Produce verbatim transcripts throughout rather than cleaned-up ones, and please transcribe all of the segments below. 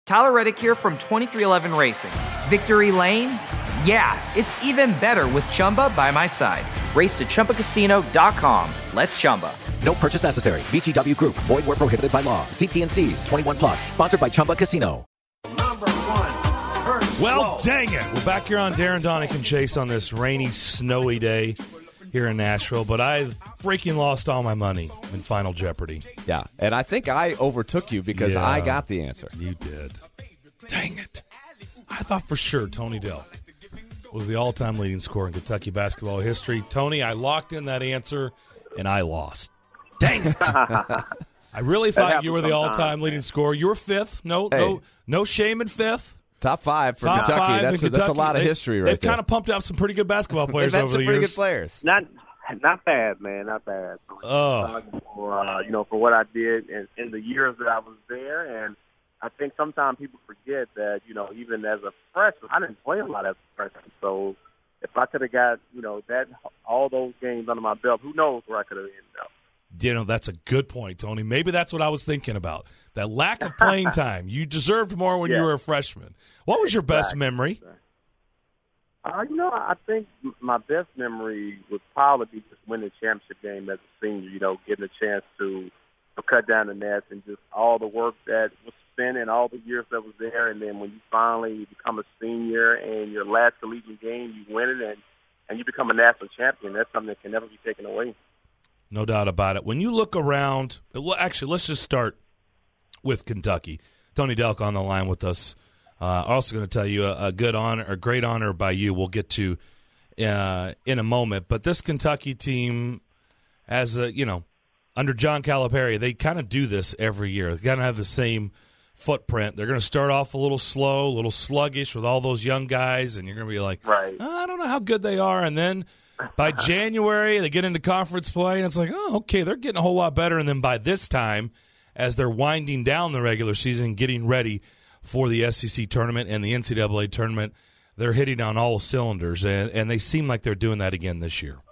Tyler Reddick here from twenty-three eleven Racing. Victory Lane? Yeah, it's even better with Chumba by my side. Race to Chumba Casino dot com. Let's Chumba. No purchase necessary. V G W Group. Void where prohibited by law. See T and C's. twenty-one plus. Sponsored by Chumba Casino. Number one. Well, dang it. We're back here on Darren, Donick, and Chase on this rainy, snowy day here in Nashville. But I freaking lost all my money in Final Jeopardy. Yeah, and I think I overtook you because Yeah, I got the answer. You did. Dang it. I thought for sure Tony Delk was the all-time leading scorer in Kentucky basketball history. Tony, I locked in that answer, and I lost. Dang it. I really thought you were the all-time leading scorer. You were fifth. No, Hey. no, no shame in fifth. Top five for Top Kentucky. five That's, in a, that's a Kentucky. lot of They- history right They've there. kind of pumped out some pretty good basketball players They've had over some the pretty years. good players. Not not bad, man. Not bad. Oh. For, uh, you know, for what I did in, in the years that I was there, and I think sometimes people forget that, you know, even as a freshman, I didn't play a lot as a freshman. So if I could have got, you know, that all those games under my belt, who knows where I could have ended up. You know, that's a good point, Tony. Maybe that's what I was thinking about. That lack of playing time. You deserved more when Yeah. you were a freshman. What was your best Exactly. memory? Uh, you know, I think m- my best memory would probably be just winning the championship game as a senior, you know, getting a chance to, to cut down the nets and just all the work that was spent and all the years that was there. And then when you finally become a senior and your last collegiate game, you win it and, and you become a national champion, that's something that can never be taken away. No doubt about it. When you look around, well, actually, let's just start with Kentucky. Tony Delk on the line with us. Uh, also going to tell you a, a good honor, a great honor by you. We'll get to uh, in a moment. But this Kentucky team, as a, you know, under John Calipari, they kind of do this every year. They kind of have the same footprint. They're going to start off a little slow, a little sluggish with all those young guys, and you're going to be like, Right. oh, I don't know how good they are. And then by January, they get into conference play, and it's like, oh, okay, they're getting a whole lot better. And then by this time, as they're winding down the regular season, getting ready for the S E C tournament and the N C double A tournament, they're hitting on all cylinders, and, and they seem like they're doing that again this year.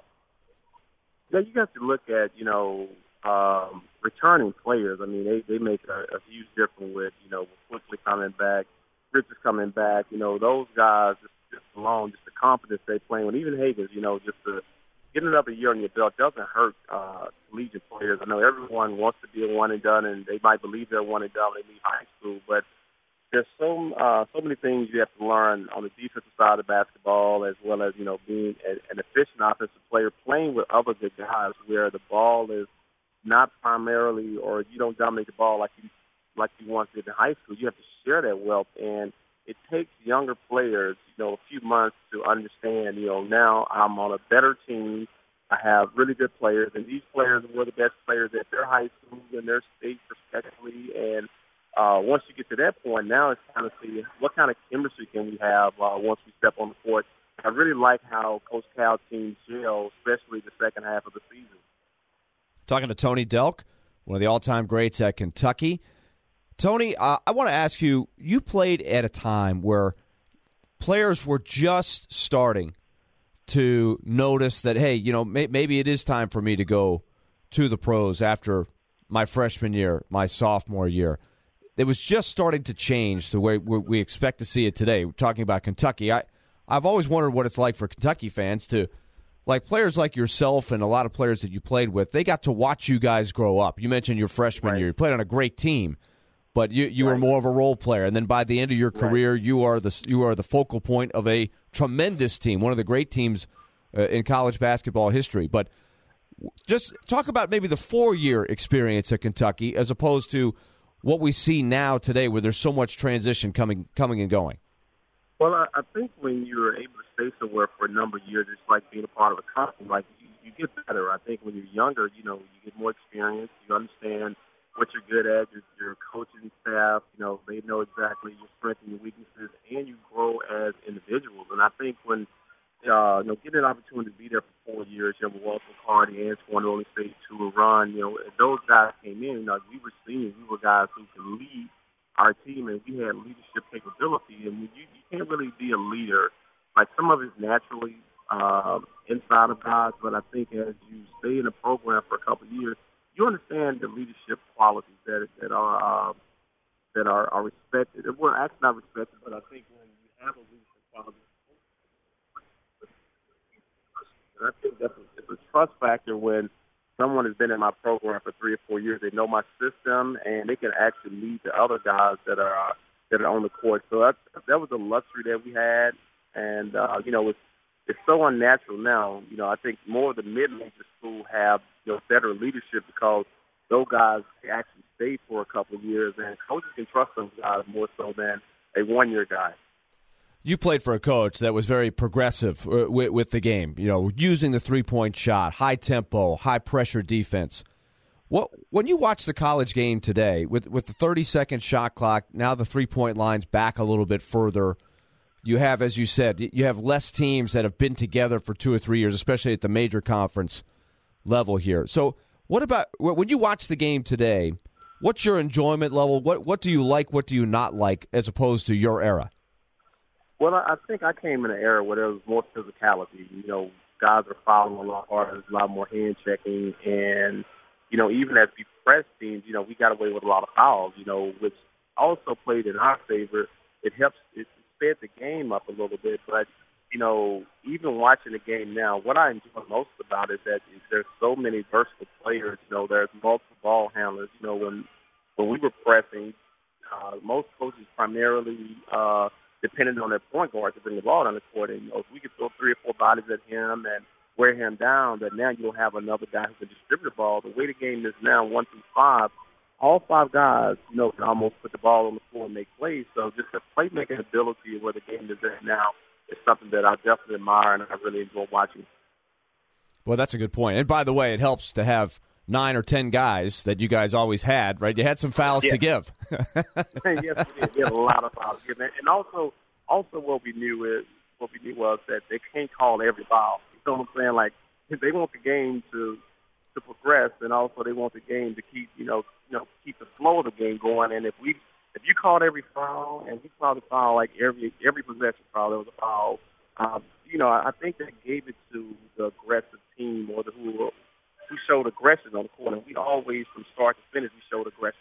Yeah, you got to look at, you know, um, returning players. I mean, they, they make a, a huge difference with, you know, Quickly coming back, Richards coming back. You know, those guys just, just alone, just the confidence they play with. Even Higgins, you know, just the, getting up a year on your belt doesn't hurt uh, collegiate players. I know everyone wants to be a one and done, and they might believe they're one and done when they leave high school, but there's so uh, so many things you have to learn on the defensive side of basketball, as well as, you know, being a, an efficient offensive player, playing with other good guys, where the ball is not primarily, or you don't dominate the ball like you like you once did in high school. You have to share that wealth, and it takes younger players, you know, a few months to understand. You know, now I'm on a better team. I have really good players, and these players were the best players at their high schools and their state, respectively, and Uh, once you get to that point, now it's kind of see what kind of chemistry can we have uh, once we step on the court. I really like how Coach Cal teams gel, especially the second half of the season. Talking to Tony Delk, one of the all-time greats at Kentucky. Tony, uh, I want to ask you, you played at a time where players were just starting to notice that, hey, you know, may- maybe it is time for me to go to the pros after my freshman year, my sophomore year. It was just starting to change the way we expect to see it today. We're talking about Kentucky. I, I've always wondered what it's like for Kentucky fans to, like players like yourself and a lot of players that you played with, they got to watch you guys grow up. You mentioned your freshman Right. year. You played on a great team, but you, you Right. were more of a role player. And then by the end of your Right. career, you are the you are the focal point of a tremendous team, one of the great teams uh, in college basketball history. But just talk about maybe the four-year experience at Kentucky as opposed to what we see now today, where there's so much transition coming coming and going. Well, I, I think when you're able to stay somewhere for a number of years, it's like being a part of a company. Like you, you get better. I think when you're younger, you know, you get more experience. You understand what you're good at. Your, your coaching staff, you know, they know exactly your strengths and your weaknesses, and you grow as individuals. And I think when Uh, you know, getting an opportunity to be there for four years, you know, with Walter McCarty, Antoine Rolling State to a run, you know, if those guys came in, you know, we were seniors, we were guys who could lead our team, and we had leadership capability. And you, you can't really be a leader. Like, some of it's naturally um, inside of guys, but I think as you stay in the program for a couple of years, you understand the leadership qualities that that are uh, that are, are respected. Well, actually not respected, but I think when you have a leadership quality, and I think that's a, it's a trust factor when someone has been in my program for three or four years. They know my system, and they can actually lead the other guys that are uh, that are on the court. So that that was a luxury that we had, and uh, you know, it's it's so unnatural now. You know, I think more of the mid-major school have you know better leadership because those guys actually stay for a couple of years, and coaches can trust those guys more so than a one-year guy. You played for a coach that was very progressive with, with the game, you know, using the three-point shot, high tempo, high-pressure defense. What when you watch the college game today, with, with the thirty-second shot clock, now the three-point line's back a little bit further, you have, as you said, you have less teams that have been together for two or three years, especially at the major conference level here. So what about when you watch the game today, what's your enjoyment level? What what do you like, what do you not like, as opposed to your era? Well, I think I came in an era where there was more physicality. You know, guys are fouling a lot harder. There's a lot more hand checking. And, you know, even as we press teams, you know, we got away with a lot of fouls, you know, which also played in our favor. It helps, it sped the game up a little bit. But, you know, even watching the game now, what I enjoy most about it is that there's so many versatile players. You know, there's multiple ball handlers. You know, when, when we were pressing, uh, most coaches primarily uh, – depending on their point guard to bring the ball down the court. And, you know, if we could throw three or four bodies at him and wear him down, that now you'll have another guy who can distribute the ball. The way the game is now, one through five, all five guys, you know, can almost put the ball on the floor and make plays. So just the playmaking ability of where the game is at now is something that I definitely admire and I really enjoy watching. Well, that's a good point. And by the way, it helps to have nine or ten guys that you guys always had, right? You had some fouls yes. to give. Yes, we did. We had a lot of fouls given. And also, also what we knew is what we knew was that they can't call every foul. You know what I'm saying? Like, they want the game to to progress, and also they want the game to keep, you know, you know, keep the flow of the game going. And if we, if you called every foul, and we called a foul like every every possession foul, there was a foul. Um, you know, I think that gave it to the aggressive team or the who. who showed aggression on the court, and we always, from start to finish, we showed aggression.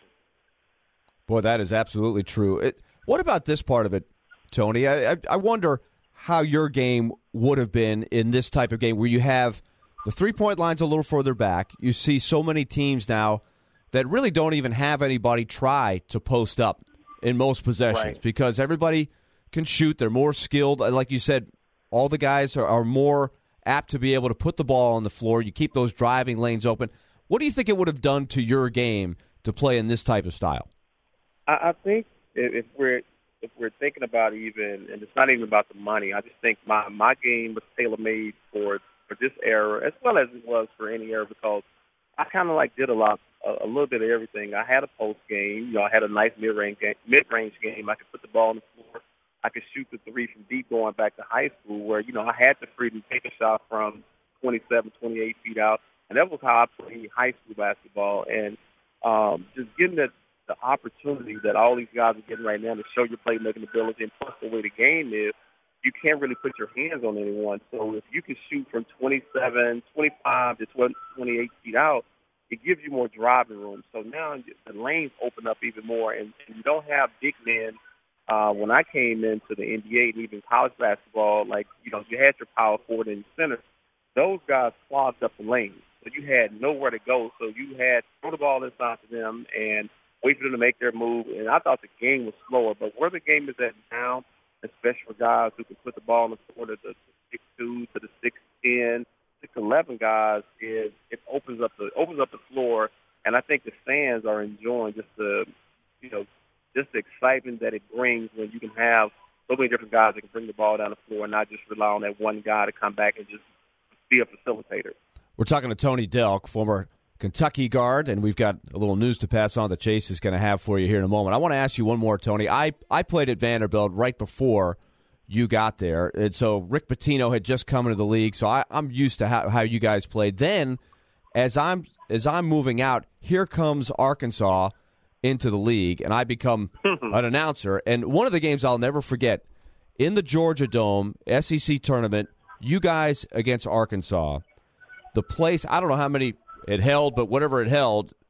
Boy, that is absolutely true. It, what about this part of it, Tony? I, I, I wonder how your game would have been in this type of game where you have the three-point lines a little further back. You see so many teams now that really don't even have anybody try to post up in most possessions right. because everybody can shoot. They're more skilled. Like you said, all the guys are, are more apt to be able to put the ball on the floor. You keep those driving lanes open. What do you think it would have done to your game to play in this type of style? I, I think if we're if we're thinking about even, and it's not even about the money, I just think my, my game was tailor-made for for this era as well as it was for any era because I kind of like did a lot, a, a little bit of everything. I had a post game. You know, I had a nice mid-range game, mid-range game. I could put the ball on the floor. I could shoot the three from deep going back to high school where, you know, I had the freedom to take a shot from twenty-seven, twenty-eight feet out. And that was how I played high school basketball. And um, just getting the, the opportunity that all these guys are getting right now to show your playmaking ability and plus the way the game is, you can't really put your hands on anyone. So if you can shoot from twenty-seven, twenty-five to twenty-eight feet out, it gives you more driving room. So now the lanes open up even more, and, and you don't have big men. Uh, when I came into the N B A and even college basketball, like, you know, you had your power forward and center. Those guys clogged up the lanes. So you had nowhere to go. So you had to throw the ball inside to them and wait for them to make their move. And I thought the game was slower. But where the game is at now, especially for guys who can put the ball on the floor to the six two to the six ten, six eleven guys, is it opens up the opens up the floor. And I think the fans are enjoying just the, you know, just the excitement that it brings when you can have so many different guys that can bring the ball down the floor and not just rely on that one guy to come back and just be a facilitator. We're talking to Tony Delk, former Kentucky guard, and we've got a little news to pass on that Chase is going to have for you here in a moment. I want to ask you one more, Tony. I, I played at Vanderbilt right before you got there, and so Rick Pitino had just come into the league, so I, I'm used to how, how you guys played. Then, as I'm as I'm moving out, here comes Arkansas into the league, and I become an announcer. And one of the games I'll never forget, in the Georgia Dome, S E C tournament, you guys against Arkansas, the place, I don't know how many it held, but whatever it held,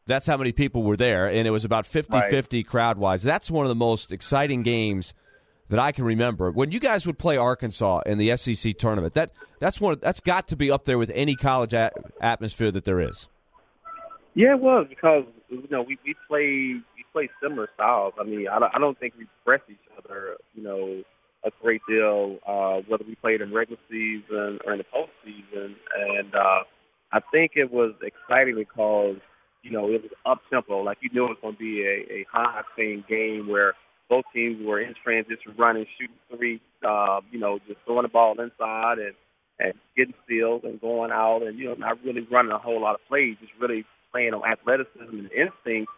That's how many people were there, and it was about fifty-fifty Right. crowd-wise. That's one of the most exciting games that I can remember. When you guys would play Arkansas in the S E C tournament, that that's one that's got to be up there with any college a- atmosphere that there is. Yeah, it was because you know we we played we played similar styles. I mean, I don't, I don't think we pressed each other, you know, a great deal, uh, whether we played in regular season or in the postseason. And uh, I think it was exciting because you know it was up tempo, like you knew it was going to be a, a high octane game where both teams were in transition, running, shooting three, uh, you know, just throwing the ball inside and, and getting steals and going out and, you know, not really running a whole lot of plays, just really playing on athleticism and instinct.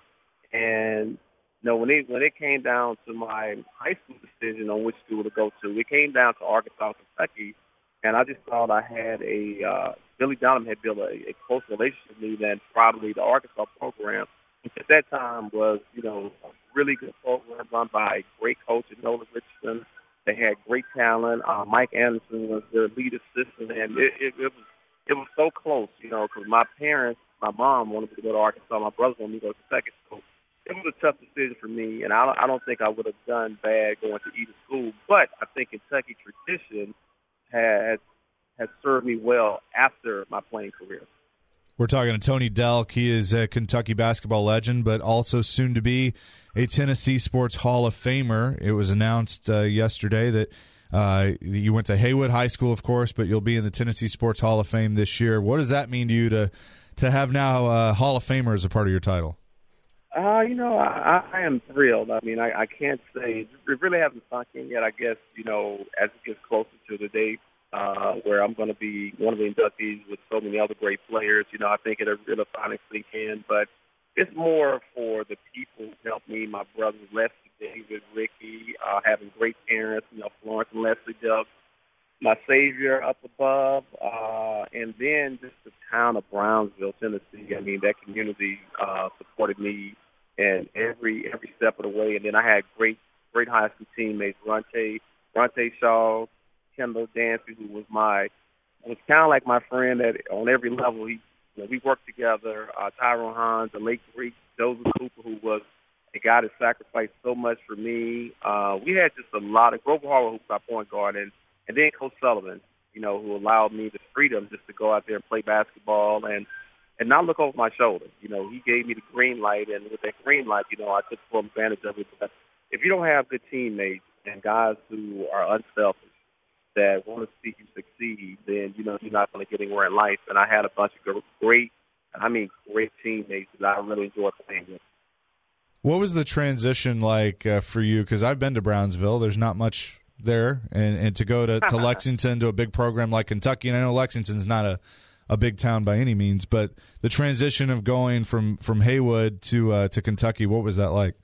And, you know, when it, when it came down to my high school decision on which school to go to, it came down to Arkansas, Kentucky. And I just thought I had a uh, – Billy Dunham had built a, a close relationship with me than probably the Arkansas program, which at that time was, you know, a really good program run by a great coach, Nolan Richardson. They had great talent. Uh, Mike Anderson was their lead assistant, and it, it, it was it was so close, you know, because my parents, my mom wanted me to go to Arkansas, my brother wanted me to go to Kentucky. So it was a tough decision for me, and I don't, I don't think I would have done bad going to either school. But I think Kentucky tradition has has served me well after my playing career. We're talking to Tony Delk. He is a Kentucky basketball legend, but also soon to be a Tennessee Sports Hall of Famer. It was announced uh, yesterday that uh, you went to Haywood High School, of course, but you'll be in the Tennessee Sports Hall of Fame this year. What does that mean to you to to have now a Hall of Famer as a part of your title? Uh, you know, I, I am thrilled. I mean, I, I can't say it really hasn't sunk in yet. I guess, you know, as it gets closer to the date uh, where I'm going to be one of the inductees with so many other great players, you know, I think it'll, it'll finally sink in. But it's more for the people who helped me, my brothers, Leslie, David, Ricky, uh, having great parents, you know, Florence and Leslie Delk, my savior up above, uh, and then just the town of Brownsville, Tennessee. I mean, that community uh, supported me in every every step of the way. And then I had great great high school teammates, Ronte, Ronte Shaw, Kendall Dancy, who was my was kind of like my friend at on every level. He, you know, we worked together. Uh, Tyrone Hines, the late great Joseph Cooper, who was a guy that sacrificed so much for me. Uh, we had just a lot of Grover Harwell, who's our point guard, and And then Coach Sullivan, you know, who allowed me the freedom just to go out there and play basketball and, and not look over my shoulder. You know, he gave me the green light, and with that green light, you know, I took full advantage of it. But if you don't have good teammates and guys who are unselfish that want to see you succeed, then, you know, you're not going to get anywhere in life. And I had a bunch of great, I mean, great teammates that I really enjoyed playing with. What was the transition like uh, for you? Because I've been to Brownsville. There's not much there, and, and to go to, to Lexington, to a big program like Kentucky, and I know Lexington's not a, a big town by any means, but the transition of going from, from Haywood to uh, to Kentucky, what was that like?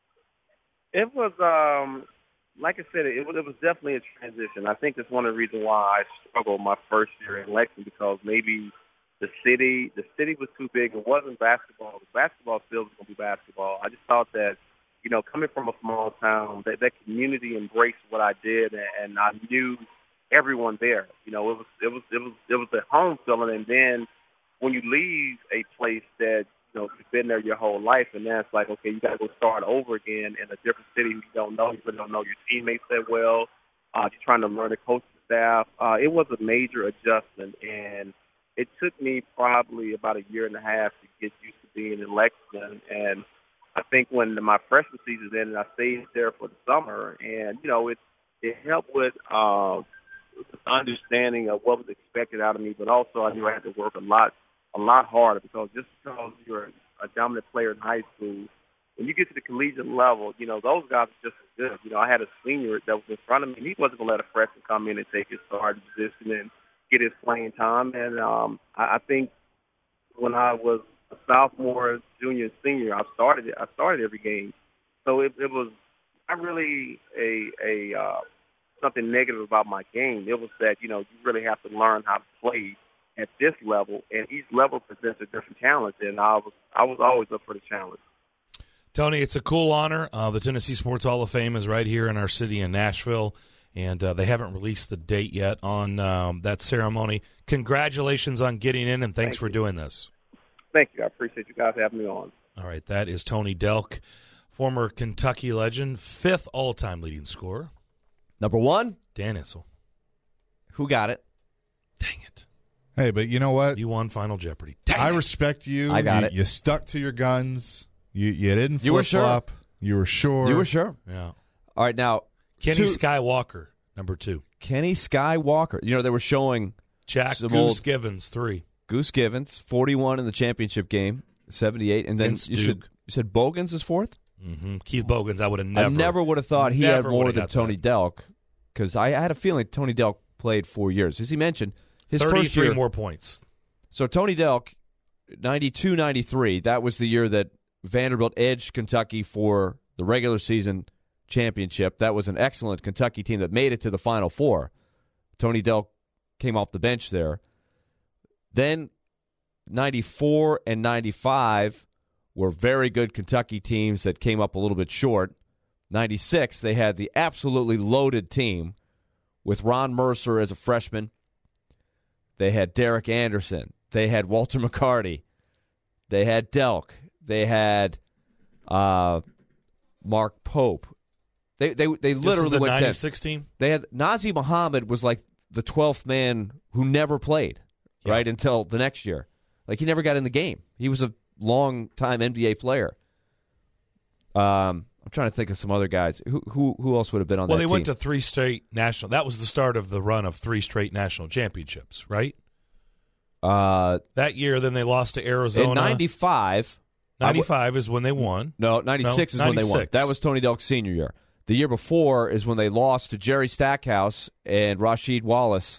It was, um, like I said, it was, it was definitely a transition. I think that's one of the reasons why I struggled my first year in Lexington, because maybe the city the city was too big. It wasn't basketball. The basketball still was going to be basketball. I just thought that, you know, coming from a small town, that, that community embraced what I did, and, and I knew everyone there. You know, it was it was it was it was a home feeling. And then when you leave a place that, you know, you've been there your whole life, and then it's like, okay, you got to go start over again in a different city you don't know. You really don't know your teammates that well. Uh, you're trying to learn the coaching staff. Uh, it was a major adjustment, and it took me probably about a year and a half to get used to being in Lexington. And I think when my freshman season ended, I stayed there for the summer, and, you know, it it helped with uh, understanding of what was expected out of me, but also I knew I had to work a lot, a lot harder, because just because you're a dominant player in high school, when you get to the collegiate level, you know, those guys are just as good. You know, I had a senior that was in front of me, and he wasn't going to let a freshman come in and take his starting position and get his playing time. And um, I, I think when I was a sophomore, junior, senior, I started it. I started every game, so it, it was not really a a uh, something negative about my game. It was that, you know, you really have to learn how to play at this level, and each level presents a different challenge. And I was I was always up for the challenge. Tony, it's a cool honor. Uh, the Tennessee Sports Hall of Fame is right here in our city in Nashville, and uh, they haven't released the date yet on um, that ceremony. Congratulations on getting in, and thanks Thank for you. doing this. Thank you. I appreciate you guys having me on. All right, that is Tony Delk, former Kentucky legend, fifth all-time leading scorer. Number one, Dan Issel. who got it? Dang it. Hey, but you know what? You won Final Jeopardy. Dang I it. respect you. I got you, it. You stuck to your guns. You you didn't You were flip flop. You were sure. You were sure. Yeah. All right, now Kenny two- Skywalker, number two. Kenny Skywalker. You know, they were showing Jack some Goose old- Givens, three. Goose Givens, forty-one in the championship game, seventy-eight, and then Against you said Duke. you said Bogans is fourth. Mm-hmm. Keith Bogans, I would have never. I never would have thought he had never more would've than got Tony that. Delk, because I, I had a feeling Tony Delk played four years. As he mentioned, his first thirty-three year. more points. So Tony Delk, ninety-two ninety-three, that was the year that Vanderbilt edged Kentucky for the regular season championship. That was an excellent Kentucky team that made it to the Final Four. Tony Delk came off the bench there. Then ninety-four and ninety-five were very good Kentucky teams that came up a little bit short. ninety-six, they had the absolutely loaded team with Ron Mercer as a freshman. They had Derek Anderson. They had Walter McCarty. They had Delk. They had uh, Mark Pope. They they they This is literally the went ten. ninety-six team? They had Nazi Muhammad was like the twelfth man who never played, Yeah. right, until the next year. Like, he never got in the game. He was a long-time N B A player. Um, I'm trying to think of some other guys. Who who who else would have been on Well, that they team? went to three straight national. That was the start of the run of three straight national championships, right? uh, That year, then they lost to Arizona. in ninety-five. ninety-five is when they won. No, ninety-six No, is when they won. ninety-six. That was Tony Delk's senior year. The year before is when they lost to Jerry Stackhouse and Rasheed Wallace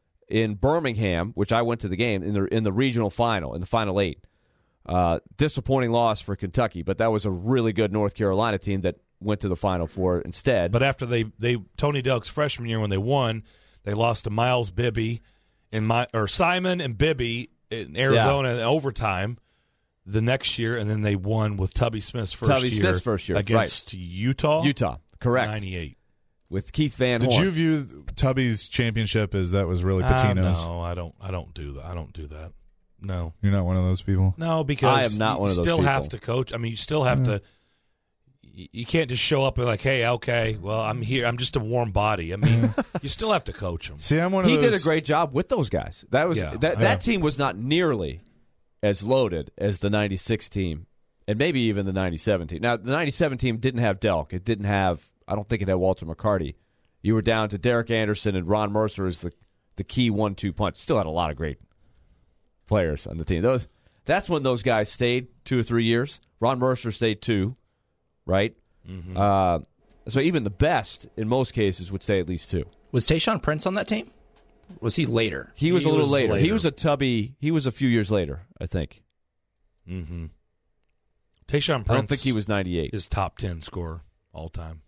in Birmingham, which I went to the game, in the in the regional final, in the final eight. Uh, disappointing loss for Kentucky, but that was a really good North Carolina team that went to the Final Four instead. But after they, they Tony Delk's freshman year when they won, they lost to Miles Bibby in my or Simon and Bibby in Arizona in overtime the next year, and then they won with Tubby Smith's first Tubby year Smith's first year, against Utah. Utah, correct. ninety-eight. With Keith Van Did Horn. you view Tubby's championship as that was really Ah, Patino's? no, I don't. I don't do that. I don't do that. No, You're not one of those people. no, because I am not you one of those still have people. to coach. I mean, you still have to. You you can't just show up and like, hey, okay, well, I'm here. I'm just a warm body. I mean, you still have to coach them. See, I'm one of He those. did a great job with those guys. That was Yeah, that, yeah. that team was not nearly as loaded as the ninety-six team, and maybe even the ninety-seven team. Now, the ninety-seven team didn't have Delk. It didn't have. I don't think it had Walter McCarty. You were down to Derek Anderson and Ron Mercer as the the key one two punch. Still had a lot of great players on the team. Those that's when those guys stayed two or three years. Ron Mercer stayed two, right? Mm-hmm. Uh, so even the best in most cases would stay at least two. Was Tayshaun Prince on that team? Was he later? He was He a little was later. He later. was a Tubby. He was a few years later, I think. Mm-hmm. Tayshaun Prince. I don't think he was ninety-eight. His top ten scorer all time.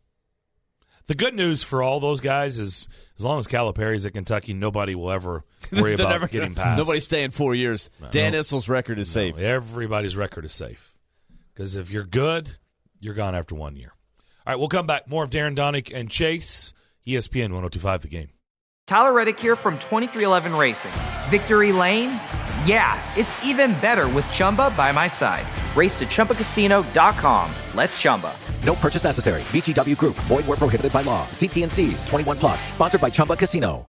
The good news for all those guys is as long as Calipari's at Kentucky, nobody will ever worry They're about never getting gonna- past. Nobody's staying four years. Dan Issel's record is safe. No, everybody's record is safe. Because if you're good, you're gone after one year. All right, we'll come back. More of Darren Donick and Chase, E S P N one oh two point five The Game. Tyler Reddick here from twenty-three eleven Racing. Victory Lane? Yeah, it's even better with Chumba by my side. Race to Chumba Casino dot com. Let's Chumba. No purchase necessary. V G W Group. Void where prohibited by law. See T N Cs. twenty-one plus. Sponsored by Chumba Casino.